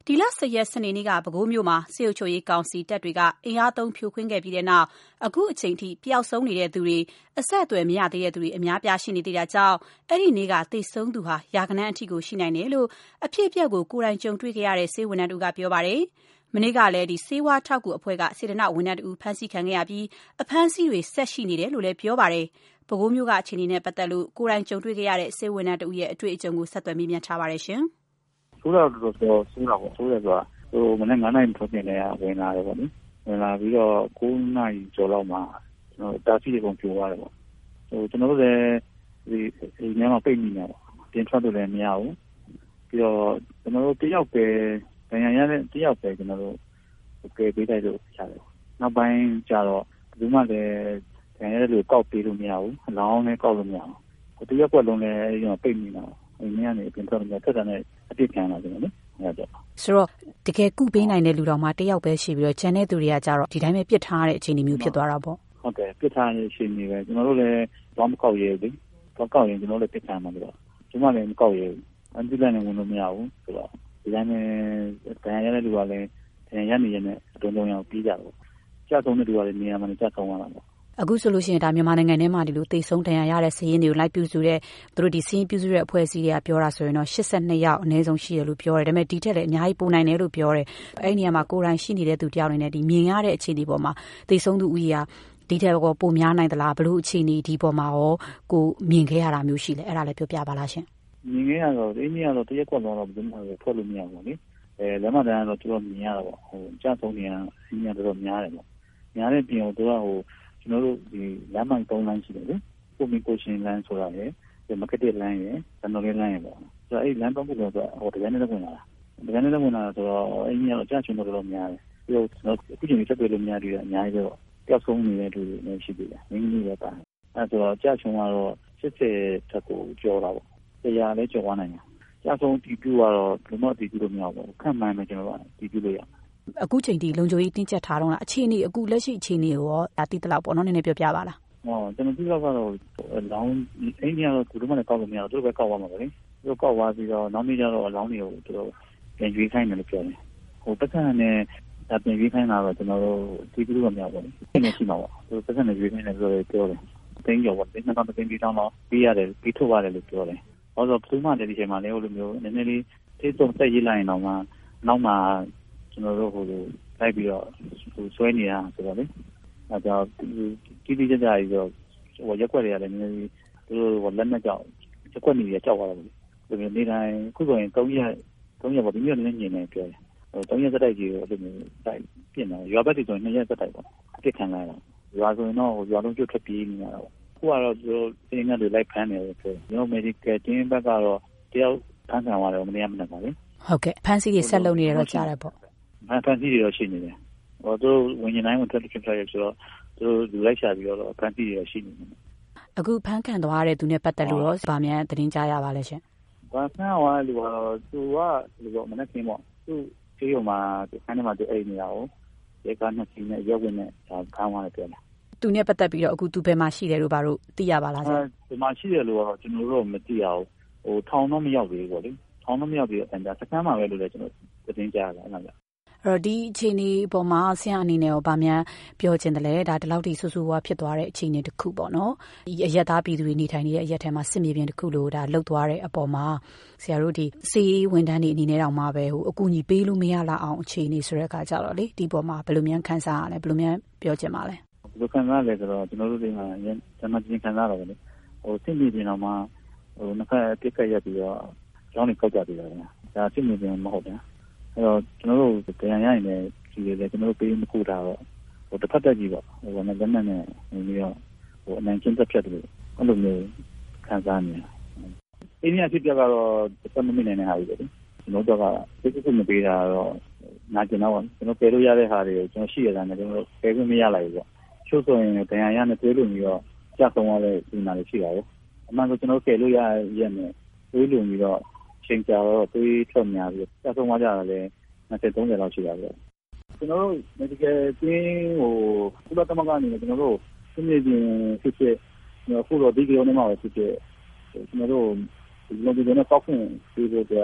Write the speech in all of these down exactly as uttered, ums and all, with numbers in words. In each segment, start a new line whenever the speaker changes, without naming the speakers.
ဒီလဆယ်ရက်စနေနေ့ကပဲခူးမြို့မှာစစ်အုပ်ချုပ်ရေးကောင်စီတပ်တွေကအင်အားသုံးဖြိုခွင်းခဲ့ပြီးတဲ့နောက်အခုအချိန်ထိပျောက်ဆုံးနေတဲ့သူတွေအဆက်အသွယ်မရသေးတဲ့သူတွေအများပြားရှိနေသေးတာကြောင့်အဲ့ဒီနေ့ကသေဆုံးသူဟာရာဂဏန်းအထိကိုရှိနိုင်တယ်လို့အဖြစ်အပျက်ကိုကိုယ်တိုင်ကြုံတွေ့ခဲ့ရတဲ့ဆေးဝန်ထမ်းတို့ကပြောပါတယ်။မနေ့ကလည်းဒီဆေးဝါးထောက်ကူအဖွဲ့ကစေတနာဝန်ထမ်းတူဖမ်းဆီးခံခဲ့ရပြီးအဖမ်းဆီးတွေဆက်ရှိနေတယ်လို့လည်းပြောပါတယ်။ပဲခူးမြို့ကအခြေအနေနဲ့ပတ်သက်လို့ကိုယ်တိုင်ကြုံတွေ့ခဲ့ရတဲ့ဆေးဝန်ထမ်းတူရဲ့အတွေ့အကြုံကိုဆက်သွယ်မေးမြန်းထားပါတယ်ရှင်
။ဆိုတော့တော်တော်ဆိုးတာပေါ့ဆိုးတယ်ဆိုတာဟိုမနေ့ငါးနာရီထုတ်တင်နေရဝင်လာတယ်ပေါ့နိဝင်လာပြီးတော့ကိုးနာရီကျော်လောက်မှာကျွန်တော်တာစီတွေကုန်ပြိုသွားတယ်ပေါ့ဟိုကျွန်တော်တို့လည်းဒီဒီညမှာပိတ်နေတယ်ပေါ့ပြင်ထွက်လို့လည်းမရဘူးပြီးတော့ကျွန်တော်တို့တယောက်ပဲဒဏ်ရာရတဲ့တယောက်ပဲကျွန်တော်တို့ကဲပေးတိုက်လို့ရတယ်နောက်ပိုင်းကျတော့ဘယ်သူမှလည်းဒဏ်ရာရတဲ့လူကောက်ပေးလို့မရဘူးအလောင်းလည်းကောက်လို့မရဘူးကိုတယောက်ကွက်လုံးလည်းအဲဒီမှာပိတ်နေတာအင်းညနေပြင်ထွက်လို့ထက်တာနဲ့အပြစ်ခံလာတယ်နော်အဲ့ဒါ
ဆိုတော့တကယ်ကုပေးနိုင်တဲ့လူတော်မှာတယောက်ပဲရှိပြီးတော့ကျန်တဲ့သူတွေကကြတော့ဒီတိုင်းပဲပြစ်ထားတဲ့အခြေအနေမျိုးဖြစ်သွားတာပေါ့
ဟုတ်တယ်ပြစ်ထားတဲ့အခြေအနေပဲကျွန်တော်တို့လည်းဘာမှမကောက်ရဘူးဘာကောက်ရင်ကျွန်တော်လည်းပြစ်ထားမှာလို့ကျွန်မလည်းမကောက်ရဘူးအန်တီလည်းဝင်လို့မရဘူးဆိုတော့ဒီတိုင်းပဲဒဏ်ရာရတဲ့လူကလည်းဒဏ်ရာရနေရတဲ့အတုံးတုံးရောက်ပြီးကြတော့ကြာဆုံးတဲ့လူကလည်းနေရာမှာကြာဆုံးသွားတာပေါ့
အခုဆိုလို့ရှိရင်ဒါမြန်မာနိုင်ငံထဲမှာဒီလိုသေဆုံးဒဏ်ရာရတဲ့စာရင်းတွေကိုလိုက်ပြုစုတဲ့သူတို့ဒီစာရင်းပြုစုတဲ့အဖွဲ့အစည်းတွေကပြောတာဆိုရင်တော့၈၂ယောက်အနည်းဆုံးရှိတယ်လို့ပြောတယ်ဒါပေမဲ့ဒီထက်လည်းအများကြီးပိုနိုင်တယ်လို့ပြောတယ်အဲ့ဒီနေရာမှာကိုယ်တိုင်ရှိနေတဲ့သူတယောက်အနေနဲ့ဒီမြင်ရတဲ့အခြေအနေပေါ်မှာသေဆုံးသူဦးရေကဒီထက်ကောပိုများနိုင်သလားဘလို့အခြေအနေဒီပေါ်မှာရောကိုမြင်ခဲ့ရတာမျိုးရှိလဲအဲ့ဒါလည်းပြောပြပါလားရှင်
မြင်ခဲ့ရတော့ဒီနေ့ကတော့တရက်ကွက်တော့ဘယ်မှထွက်လို့မရဘူးလေအဲလက်မတန်းကတော့သူတို့မြင်ရတော့ဟိုကြာဆုံးနေရအင်းရတော့များတယ်ပေါ့များတဲ့ပြင်တော့သူကဟိုကျွန်တော်တို့ဒီလမ်းမိုင်သုံးလမ်းရှိတယ်လေကိုမီကိုရှင်လမ်းဆိုတာရယ်ဒီမားကတ်လမ်းရယ်ဇန်နိုလင်းလမ်းရယ်ပေါ့ဆိုတော့အဲ့လမ်းသုံးခုတော့ဟိုတကယ်နဲ့လည်းဝင်လာတာတကယ်နဲ့လည်းဝင်လာဆိုတော့အဲ့ဒီကတော့ကြာချင်တော့တော့များတယ်ပြီးတော့ကျွန်တော်အခုချိန်ချက်တွေ့လို့များတယ်အများကြီးတော့ပျောက်ဆုံးနေတဲ့လူတွေလည်းရှိသေးတယ်မင်းကြီးလည်းပါတယ်အဲ့ဆိုတော့ကြာချင်ကတော့စစ်စစ်ထက်ကိုကြောတာပေါ့တရားလည်းကြောသွားနိုင်တယ်ကြာဆုံးတီးပြကတော့ဘယ်မှတီးပြလို့မရဘူးခန့်မှန်းမယ်ကျွန်တော်ကတီးပြလို့ရ
အခုချိန်ဒီလုံခြုံရေးတင်းကျပ်ထားတော့လားအခြေအနေအခုလက်ရှိအခြေအနေကိုရောဒါတိတလောက်ပေါ့နော်နည်းနည်းပြောပြပါလား
ဟောကျွန်တော်ဒီလောက်ကတော့လောင်းအိန္ဒိယတော့သူတို့မှလည်းကောက်လို့မရဘူးသူတို့ပဲကောက်သွားမှာပဲလေသူတို့ကောက်သွားပြီးတော့နောက်နေ့ကျတော့အလောင်းတွေကိုသူတို့ပြန်ရွေးခိုင်းတယ်လို့ပြောတယ်ဟိုပတ်စံနဲ့ဒါပြန်ရွေးခိုင်းတာတော့ကျွန်တော်တို့ဒီလိုကမရဘူးလေဒီနေ့ရှိမှာပေါ့သူပတ်စံနဲ့ရွေးခိုင်းတယ်ဆိုတော့ပြောတယ်တင်းရောပေါ့တင်းတော့တင်းပြီးတော့ပြီးရတယ်ပြီးထုတ်ရတယ်လို့ပြောတယ်ဟောဆိုဘယ်သူမှလည်းဒီချိန်မှာလည်းဟိုလိုမျိုးနည်းနည်းလေးသိဆုံးတက်ရေးလိုက်ရင်တော့မှနောက်မှကျွန်တော်တို့ဟိုလိုက်ပြီးတော့ဟိုဆွဲနေတာဆိုတော့လေအဲကြောင့်တိတိကျကျပြီးတော့ဟိုရက်ွက်တွေကလည်းနည်းနည်းသူတို့လက်နဲ့ကြောက်ရက်ွက်နေရကြောက်သွားတယ်ဒီလိုနေတိုင်းခုဆိုရင်၃ရက်၃ရက်ပေါ့ဒီမျိုးလည်းညင်နေပြောတယ်ဟို၃ရက်စက်တိုက်ကြီးကိုအဲ့လိုမျိုးတိုက်ပြင်တယ်ရွာဘက်တွေဆိုရင်၂ရက်စက်တိုက်ပေါ့အစ်ခံလိုက်တာရွာဆိုရင်တော့ရွာလုံးကျွတ်ထွက်ပြေးနေရတာပေါ့ခုကတော့သူတို့တင်းငတ်တွေလိုက်ဖမ်းတယ်ဆိုတော့ကျွန်တော် medical team ဘက်ကတော့တယောက်ဖမ်းခံရတယ်မနေ့ကမနေ့ကလေ
ဟုတ်ကဲ့ဖမ်းဆီးတွေဆက်လုပ်နေရတော့ကြားတယ်ပေါ့
ဖန်ဖန်စီတွေတော့ရှိနေတယ်။ဟိုသူဝင်နေတိုင်းဝင်ထွက်ထွက်ထွက်ရဆိုတော့သူလူလိုက်ရှာပြီးတော့ဖန်စီတွေရှိနေတယ်
။အခုဖန်ခံသွားတဲ့သူနဲ့ပတ်သက်လို့ရောဗာမြန်သတင်းကြားရပါလဲရှင်
။ဘာဖန်သွားလူကတော့သူကလူကမနေ့ကင်းပေါ့သူကြေးရုံမှာခန်းထဲမှာသူအိမ်နေတာကိုဒီကနေ့ချင်းနဲ့ရောက်ဝင်နဲ့ဒါဖန်သွားတယ်ပြောတယ်
။သူနဲ့ပတ်သက်ပြီးတော့အခုသူဘယ်မှာရှိတယ်လို့ဘာလို့သိရပါလားရှင်
။ဒီမှာရှိတယ်လို့ကတော့ကျွန်တော်တို့မသိရဘူး။ဟိုထောင်တော့မရောက်သေးဘူးပေါ့လေ။ထောင်တော့မရောက်သေးတဲ့အတန်းစကမ်းမှာပဲလို့လည်းကျွန်တော်သတင်းကြားရတယ်အဲ့ဒါကြောင့်
အဲ့တော့ဒီအခြေအနေပေါ်မှာဆရာအနေနဲ့ရောဗာမြန်ပြောချင်တယ်လေဒါဒီလောက်ထိဆူဆူဝါဖြစ်သွားတဲ့အခြေအနေတစ်ခုပေါ့နော်ဒီအရက်သားပြည်သူတွေနေထိုင်နေတဲ့အရက်ထဲမှာစစ်မြေပြင်တစ်ခုလို့ဒါလှုပ်သွားတဲ့အပေါ်မှာဆရာတို့ဒီစီဝန်ထမ်းတွေအနေနဲ့တောင်မှပဲဟိုအကူအညီပေးလို့မရလောက်အောင်အခြေအနေဆိုတဲ့အခါကျတော့လေဒီပေါ်မှာဘယ်လိုများခံစားရလဲဘယ်လိုများပြောချင်ပါလဲ
ဘယ်လိုခံစားရလဲဆိုတော့ကျွန်တော်တို့ဒီမှာကျွန်တော်ချင်းခံစားရတော့လေဟိုစစ်မြေပြင်တော့မှဟိုနှစ်ခါပြစ်ခတ်ရပြီးတော့ကျောင်းတွေကောက်ကြပြီးတော့ဒါစစ်မြေပြင်မဟုတ်ဘူးအဲ့တော့ကျွန်တော်တို့တရားရရင်လည်းဒီလေကျွန်တော်တို့ပေးမကူတာတော့ဟိုတစ်ဖက်တက်ကြီးပေါ့ဟိုကလည်းလက်နက်နဲ့ပြီးတော့ဟိုအနိုင်ကျင့်သက်ဖြတ်တယ်အဲ့လိုမျိုးခံစားနေတယ်အိန္ဒိယဖြစ်ပြကတော့တစ်မိနစ်နဲ့ဟာပြီလေကျွန်တော်တို့ကစိတ်ကူးမပေးတာတော့နာကျင်တော့ကျွန်တော်ပေးလို့ရတဲ့ဟာတွေကိုကျွန်တော်ရှိရတာနဲ့ကျွန်တော်ပေးခွင့်မရလိုက်ဘူးပေါ့ချို့ဆိုရင်တရားရနဲ့တွေးလို့ပြီးတော့ကြောက်ဆုံးသွားတဲ့ဒီနာတွေရှိတာပေါ့အမှန်ဆိုကျွန်တော်ပေးလို့ရရဲ့နဲ့တွေးလို့ပြီးတော့ချိန်ကြာတော့တွေးထွက်များပြီးကြောက်ဆုံးသွားကြတာလေနှစ်ဆယ်သုံးဆယ်လောက်ရှိတာပဲကျွန်တော်တို့ medical team ဟိုကုလသမဂ္ဂအနေနဲ့ကျွန်တော်တို့စစ်မြေပြင်ဖြစ်ဖြစ်ကျွန်တော်ခုတော့ဒီကနေ့မှပဲဖြစ်ဖြစ်ကျွန်တော်တို့ဒီလိုဒီနေ့ပောက်ခွင့်ပြီးတော့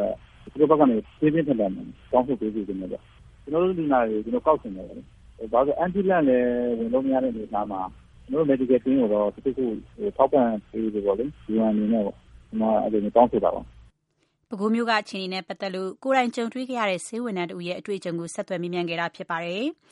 သူတို့ဘက်ကနေပြင်းပြင်းထန်ထန်တောင်းဆိုပေးပြီးနေတယ်ကျွန်တော်တို့လူနာတွေကျွန်တော်ကောက်ဆင်တယ်ဘာလို့အန်တီလန်လည်းဝင်လို့မရတဲ့နေသားမှာကျွန်တော် medical team ကိုတော့တစ်ခုထောက်ပံ့ပေးပြီးပေါ့လေဒီအနေနဲ့ပေါ့ကျွန်တော်အဲ့ဒီတောင်းဆိုတာပါ
ပဲခူးမြို့ကအခြေအနေနဲ့ပတ်သက်လို့ကိုယ်တိုင်ကြုံတွေ့ခဲ့ရတဲ့ဆေးဝန်ထမ်းတို့ရဲ့အတွေ့အကြုံကိုဆက်သွယ်မေးမြန်းခဲ့တာဖြစ်ပါတယ်